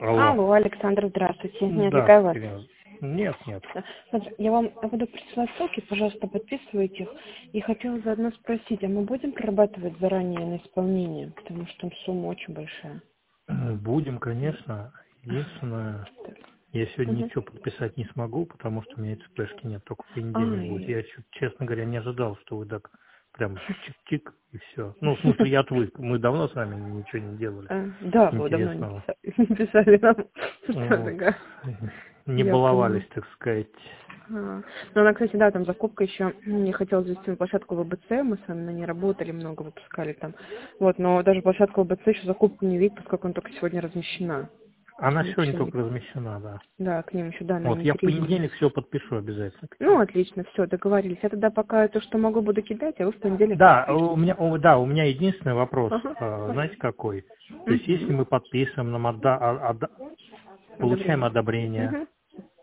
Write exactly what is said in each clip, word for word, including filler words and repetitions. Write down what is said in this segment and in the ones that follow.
Алло. Алло, Александр, здравствуйте. Не Да, отвлекаю вас. Ирина. Нет, нет. Да. Смотри, я вам буду присылать ссылки, пожалуйста, подписывайте их. И хотела заодно спросить, а мы будем прорабатывать заранее на исполнение? Потому что там сумма очень большая. Будем, конечно. Единственное, Так. я сегодня Мгм. ничего подписать не смогу, потому что у меня этой флешки нет, только в понедельник будет. Ай. Я, чё- честно говоря, не ожидал, что вы так прям чик-чик и все. Ну, в смысле, я отвык. Мы давно с вами ничего не делали А, Да, вы давно не интересного. писали, не писали нам. Всё, Вот. такая. Не Я поняла. баловались, так сказать. А, Ну, она, кстати, да, там закупка еще, не хотела завести на площадку вэ бэ цэ, мы с вами на ней работали, много выпускали там. Вот, но даже площадка вэ бэ цэ еще закупку не видит, поскольку она только сегодня размещена. То есть Она мы сегодня еще не... только размещена, да. Да, к ним еще данные Вот, не я в перевели. понедельник все подпишу обязательно. Ну, отлично, все, договорились. Я тогда пока то, что могу, буду кидать, а вы в понедельник Да, у подпишите. меня, о, да, у меня единственный вопрос, Ага. э, знаете какой? То есть если Угу. мы подписываем, нам отда- а- отда- получаем Одобрение. одобрение, Угу.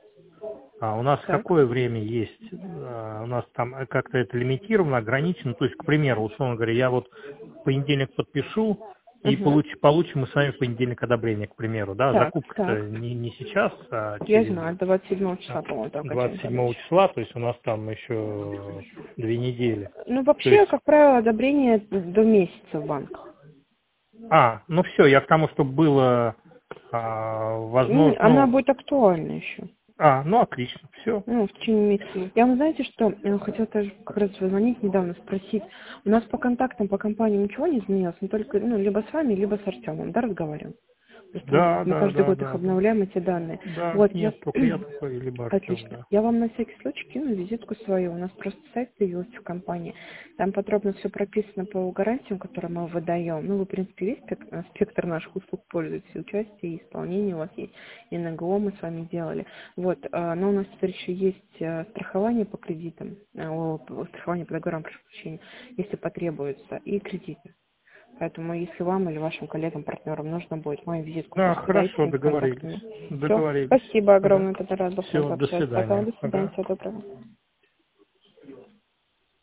а у нас Так. какое время есть? Э, У нас там э, как-то это лимитировано, ограничено. То есть, к примеру, условно говоря, я вот в понедельник подпишу, и Угу. получ- получим мы с вами в понедельник одобрение, к примеру, да, Так, закупка-то так. не, не сейчас, а Я через знаю, двадцать седьмого а, числа, по-моему, там двадцать окончание седьмого подачи. числа, то есть у нас там еще две недели. Ну, То вообще, есть как правило, одобрение до месяца в банках. А, ну все, я к тому, чтобы было а, М, возможно, Она ну, будет актуальна еще. а, ну отлично, все. Ну, в течение месяца. Я вам знаете, что я хотела тоже как раз позвонить недавно, спросить. У нас по контактам, по компании ничего не изменилось, мы только, ну, либо с вами, либо с Артемом, да, разговариваем. Просто мы, Да, мы да, каждый да, год их да, да. обновляем, эти данные. Да, Вот, я... нет, только я такой, либо Артем, Отлично. да. Я вам на всякий случай кину визитку свою. У нас просто сайт появился в компании. Там подробно все прописано по гарантиям, которые мы выдаем. Ну, вы, в принципе, весь спек- спектр наших услуг пользуетесь. И участие, и исполнение у вас есть. И эн гэ о мы с вами делали. Вот. а, Но у нас теперь еще есть э, страхование по кредитам. э, о, п- Страхование по договорам, прошу прощения, если потребуется. И кредиты. Поэтому, если вам или вашим коллегам, партнерам нужно будет, мою визитку Да, просто дайте хорошо, им с договорились. контактами. Все. Договорились. Спасибо Да. огромное. Тогда рад был с вами Все, до пообщаться. Пока. свидания. До свидания. Ага. Всего доброго.